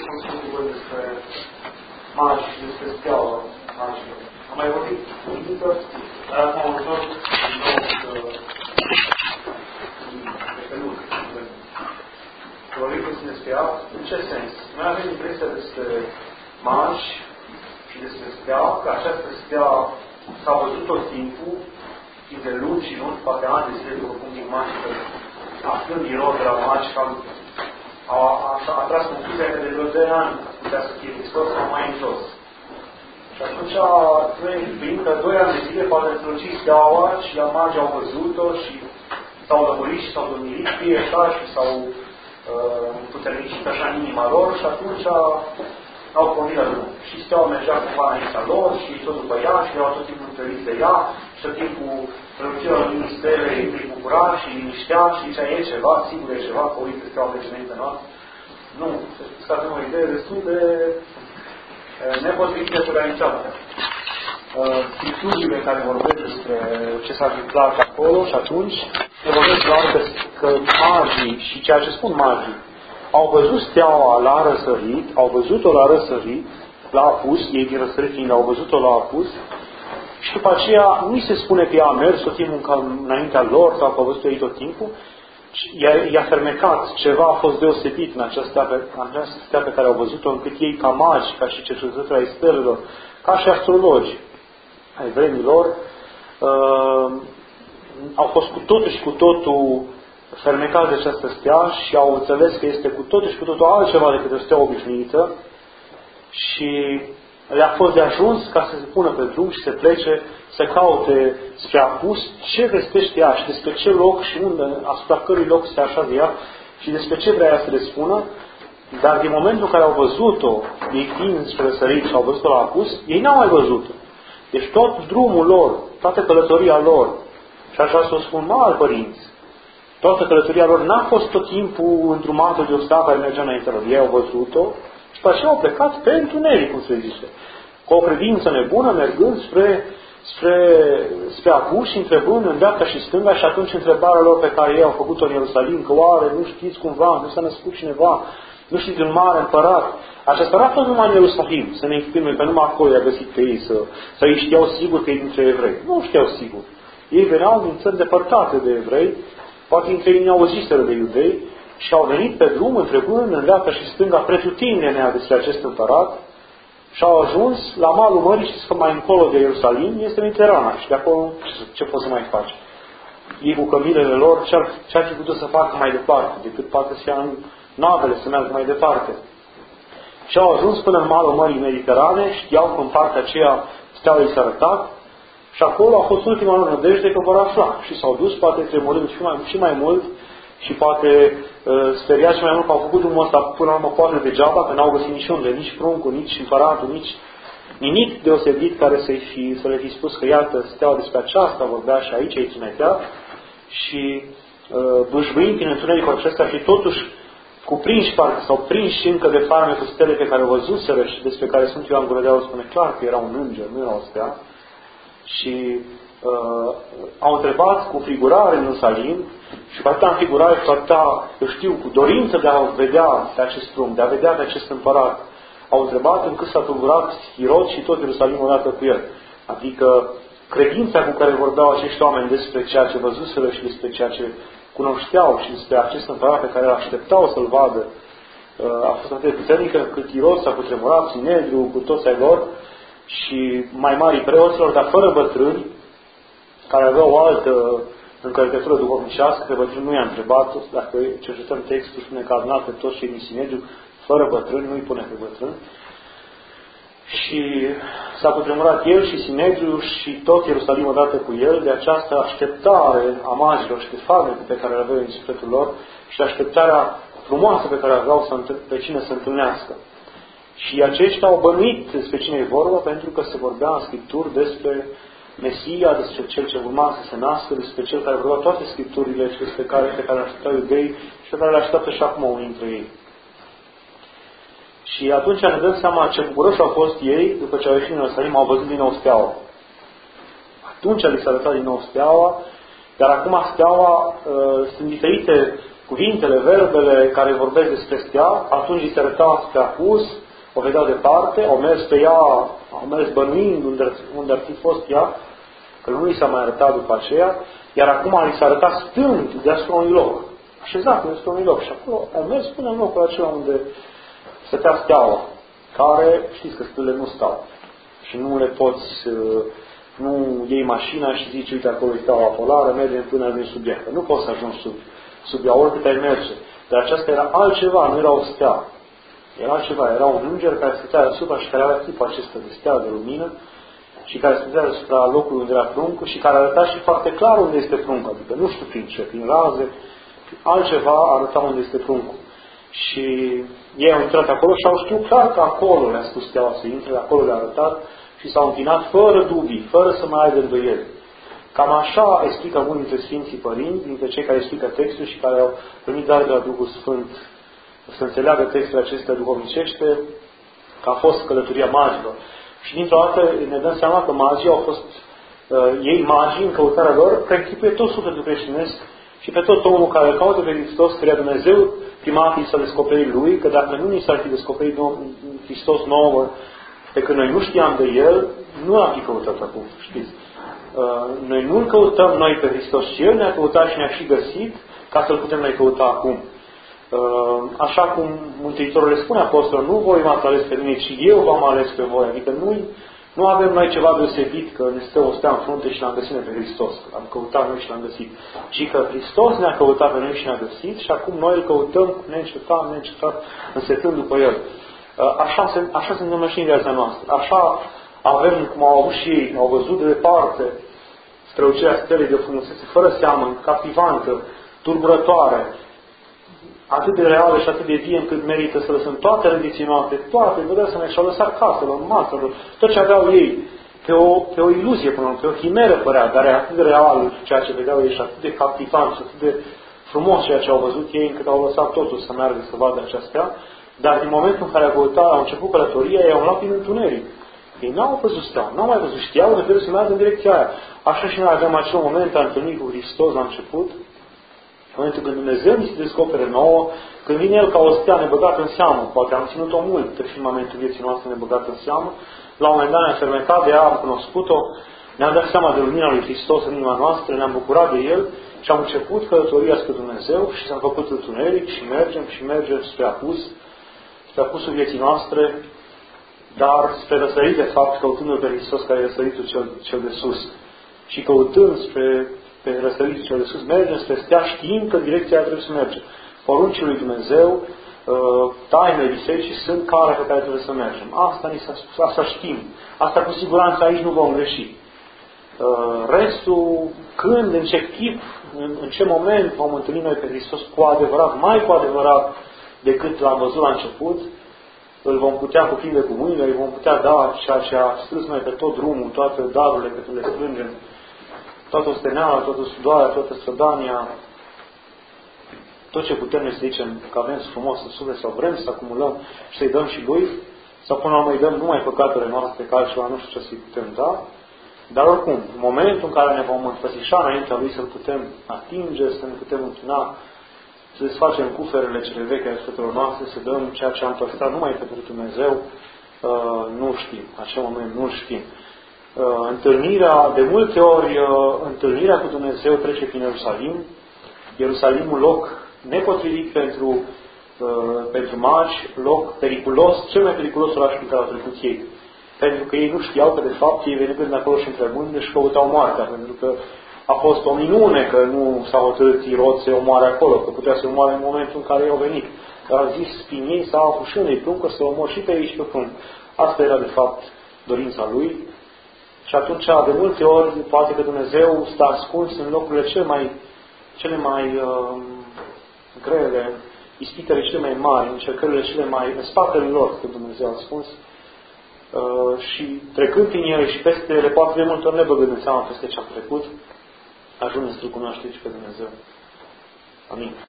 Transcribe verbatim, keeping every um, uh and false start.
cum spun cuvânt despre magi și despre steaua magilor. Am mai vorbit cu Nică, dar acum am întors din nou pe nu. Vorbim despre steaua. În ce sens? Noi avem impresia despre magi și despre steaua, că această steaua s-a văzut tot timpul, timp de luni și luni, poate ani de zile, după cum din magi, aflând din rog de la magi, cam a, a, a tras concluzia că de vreo doi ani putea să fie Hristos sau mai în jos. Și atunci noi știm că doi ani de zile poate străluci steaua și la magi au văzut-o și s-au lămurit și s-au domirit fie așa și s-au uh, puternicit așa în inima lor și atunci au pornit la drum. Și steaua mergea cumva înaintea lor și tot după ea și erau tot timpul întâlniți de ea și tot timpul strălucirea lumii stele îi bucura și îi liniștea și zicea, e ceva, sigur e ceva, că uite steaua merge înaintea noastră. Nu, să știți că avem o idee destul de nepotrivită cu realitatea. Scripturile care vorbesc despre ce s-a întâmplat acolo și atunci ne vorbesc doar că magii și ceea ce spun magii au văzut steaua la răsărit, au văzut-o la răsărit, la apus, ei din răsărit fiind au văzut-o la apus și după aceea nu se spune că ea a mers tot timpul înaintea lor sau că a văzut-o ei tot timpul, i-a fermecat, ceva a fost deosebit în această stea pe care au văzut-o, încât ei ca magi, ca și cercetători ai stelelor, ca și astrologi ai vremilor, uh, au fost cu totul și cu totul fermecați de această stea și au înțeles că este cu totul și cu totul altceva decât o stea obișnuită și le-a fost de ajuns ca să se pună pe drum și să plece să caute spre apus ce vestește ea și despre ce loc și unde, asupra cărui loc se așează ea și despre ce vrea ea să le spună, dar din momentul în care au văzut-o, ei fiind spre răsărit și au văzut-o la apus, ei n-au mai văzut-o. Deci tot drumul lor, toată călătoria lor, și așa să o spun mari părinți, toată călătoria lor n-a fost tot timpul îndrumată de o stea care mergea înainte lor. Ei au văzut-o și pe aceea au plecat pe întuneric, cum se zice. Cu o credință nebună, mergând spre, spre, spre apus și întrebând în dreapta și stânga și atunci întrebarea lor pe care ei au făcut-o în Ierusalim, că oare nu știți cumva, nu s-a născut cineva, nu știți un mare împărat. Aceasta n-a fost numai în Ierusalim, să ne exprime că numai acolo i-a găsit pe ei, să, să îi știau sigur că e dintre evrei. Nu știau sigur. Ei veneau din țări depărtate de evrei, poate dintre ei ne-au auziseră de iudei și au venit pe drum întrebând în dreapta și stânga pretutindenea despre acest împărat și au ajuns la malul mării. Știți că mai încolo de Ierusalim este Mediterana și de acolo ce pot să mai faci? Ei cu cămilele lor ce ar fi putut să facă mai departe decât poate să ia în navele să meargă mai departe. Și au ajuns până în malul mării Mediterane, știau că în partea aceea steaua i s-a arătat și acolo a fost ultima lor nădejde că vor afla. Și s-au dus, poate tremurând și mai, și mai mult și poate uh, speriați și mai mult că au făcut drumul ăsta până la urmă poate degeaba, că n-au găsit niciunde, nici pruncul, nici împăratul, nici nimic deosebit care să-i fi, să le fi spus că iată, steaua despre aceasta vorbea și aici îi trimetea și uh, bâșbâind prin întunericul acesta și totuși cuprinși parcă sau prinși încă de farme cu stele pe care o văzuseră și despre care Sfântul Ioan Gură de Aur spune clar că era un înger, nu era o stea. Și uh, au întrebat cu frigurare în Ierusalim și cu atâta înfigurare, cu atâta, eu știu, cu dorință de a vedea pe acest drum, de a vedea pe acest împărat. Au întrebat încât s-a tulburat Irod și tot Ierusalim odată cu el. Adică credința cu care vorbeau acești oameni despre ceea ce văzuseră și despre ceea ce cunoșteau și despre acest împărat pe care îl așteptau să-l vadă, a fost atât de puternică cât Irod s-a cutremurat, Sinedriu, cu toți ai lor și mai mari preoților, dar fără bătrâni, care aveau o altă încărcătură duhovnicească, că bătrâni nu i-a întrebat, dacă cercetăm textul, spune că a adunat pe toți cei din Sinedriu, fără bătrâni, nu îi pune pe bătrâni. Și s-a cutremurat el și Sinedriu și tot Ierusalim odată cu el de această așteptare a magilor și de farmecul pe care le aveau în sufletul lor și de așteptarea frumoasă pe care aveau să pe cine să întâlnească. Și aceștia au bănuit despre cine e vorba pentru că se vorbea în Scripturi despre Mesia, despre Cel ce urma să se nască, despre Cel care vorbea toate Scripturile și despre care, pe care le așteptau iudei și pe care le așteaptă și acum unii dintre ei. Și atunci ne dăm seama ce bucuroși au fost ei, după ce au ieșit în Ierusalim, au văzut din nou steaua. Atunci li s-a arătat din nou steaua, dar acum steaua uh, sunt diferite cuvintele, verbele care vorbesc despre stea, atunci îi se arăta spre apus, o vedea departe, au mers pe ea, au mers bănuind unde, unde ar fi fost ea, că nu i s-a mai arătat după aceea, iar acum li s-a arătat stând deasupra unui loc, așezat deasupra unui loc și acolo au mers până în locul acela unde stătea steaua, care, știți că stele nu stau și nu le poți, nu iei mașina și zici, uite acolo e steaua polară, mergem până ajungi sub ea, nu poți să ajungi sub, sub ea, oricât ai merge. Dar aceasta era altceva, nu era o stea. Era altceva, era un înger care stătea deasupra și care avea tipul acesta de stea de lumină și care stătea deasupra locului unde era pruncul și care arăta și foarte clar unde este pruncul, adică nu știu prin ce, prin raze, altceva arăta unde este pruncul. Și ei au intrat acolo și au știut clar că acolo le-a spus steaua să intre, acolo le-a arătat și s-au închinat fără dubii, fără să mai aibă îndoieli. Cam așa explică unul dintre Sfinții Părinți, dintre cei care explică textul și care au primit dar de la Duhul Sfânt să înțeleagă textul acesta duhovnicește, că a fost călătoria magilor. Și dintr-o dată ne dăm seama că magii au fost, uh, ei magii, în căutarea lor, preînchipuie tot sufletul creștinesc și pe tot omul care îl caută pe Hristos, cărea Dumnezeu prima dată i s-a descoperit lui, că dacă nu ni s-ar fi descoperit Hristos nouă, pe când noi nu știam de El, nu am fi căutat acum, știți. Uh, noi nu-L căutăm noi pe Hristos și El ne-a căutat și ne-a și găsit ca să-L putem noi căuta acum. Uh, așa cum Mântuitorul le spune apostol, nu voi m-ați ales pe mine, ci eu v-am ales pe voi. Adică nu, nu avem noi ceva deosebit că ne stă o stea în frunte și l-am găsit pe Hristos. L-am căutat noi și l-am găsit. Ci că Hristos ne-a căutat pe noi și ne-a găsit și acum noi îl căutăm neîncetat, neîncetat, însetând după El. Uh, așa se, așa se întâmplă și în viața noastră. Așa avem, cum au avut și ei, au văzut de departe strălucirea stelei de o frumusețe fără seamă, captivantă, tulburătoare, atât de reală și atât de vie încât merită să lăsăm toate redeținoate, toate, vă dați seama, și-au lăsat caselor, maselor, tot ce aveau ei, pe o, pe o iluzie până pe o chimeră părea, dar e atât de real ceea ce vedeau ei și atât de captivant și atât de frumos ceea ce au văzut ei, încât au lăsat totul să meargă să vadă aceasta, dar din momentul în care au căutat, au început călătoria, ei au luat prin întuneric. Ei n-au văzut steaua, n-au mai văzut, știau de trebuie să meargă în direcția aia. Așa și noi avem acel moment a întâlnirii cu Hristos la început, în momentul când Dumnezeu ni se descopere nouă, când vine El ca o stea nebăgată în seamă, poate am ținut-o mult pe firmamentul vieții noastre nebăgată în seamă, la un moment dat ne-am fermecat de ea, am cunoscut-o, ne-am dat seama de lumina lui Hristos în inima noastră, ne-am bucurat de El și am început călătoria spre Dumnezeu și s-a făcut întuneric și mergem și mergem spre apus, spre apusul vieții noastre, dar spre răsărit, de fapt, căutându-L pe Hristos care e răsăritul cel, cel de sus. Și căutând spre pe răsăritul cel de sus, mergem spre stea, știind că în direcția aia trebuie să mergem. Poruncii lui Dumnezeu, tainele bisericii sunt calea pe care trebuie să mergem. Asta ni s-a spus, asta știm. Asta cu siguranță aici nu vom greși. Restul, când, în ce chip, în, în ce moment vom întâlni noi pe Hristos cu adevărat, mai cu adevărat decât l-am văzut la început, îl vom putea cuprinde cu mâinile, îi vom putea da ceea ce a strâns noi pe tot drumul, toate darurile pe care le strângem, toată osteneala, toată sudoarea, toată strădania, tot ce putem ne să zicem că avem frumos în suflet sau vrem să acumulăm și să-i dăm și Lui, sau până la urmă îi dăm numai păcatele noastre, că altceva nu știu ce să-i putem da, dar oricum, în momentul în care ne vom înfățișa înaintea Lui să-L putem atinge, să ne putem închina, să desfacem cuferele cele vechi ale sufletelor noastre, să dăm ceea ce am păstrat numai pentru Dumnezeu, uh, nu știm. Acel moment nu știm. Uh, întâlnirea, de multe ori, uh, întâlnirea cu Dumnezeu trece prin Ierusalim. Ierusalimul, loc nepotrivit pentru, uh, pentru magi, loc periculos, cel mai periculos oraș prin care au trecut ei. Pentru că ei nu știau că, de fapt, ei venind acolo și întrebând, își căutau moartea, pentru că a fost o minune că nu s-au hotărât Irod să-i omoare acolo, că putea să-i omoare în momentul în care ei au venit. Dar a zis prin ei să au și unei pruncă să omor și pe ei și pe prunc. Asta era, de fapt, dorința lui. Și atunci, de multe ori, poate că Dumnezeu stă ascuns în locurile cele mai, cele mai uh, grele, ispitele cele mai mari, încercările cele mai în spatele lor, că Dumnezeu a ascuns. Uh, și trecând prin ele și peste ele, poate de multe ori ne băgând în seama peste ce am trecut, ajungem să-L cunoaște și pe Dumnezeu. Amin.